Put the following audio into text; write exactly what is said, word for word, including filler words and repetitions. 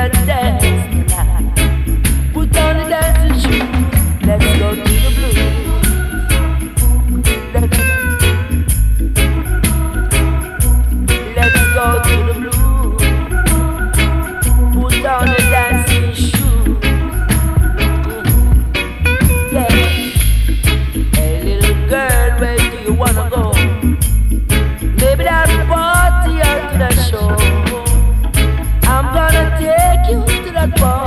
a dance tonight. Put on the dancing shoes. Let's go to the blues. Let's, let's go to the blues. Put on the dancing shoes. Yeah. Hey little girl, where do you wanna go? Maybe that party or to the show. I'm gonna take you to that party.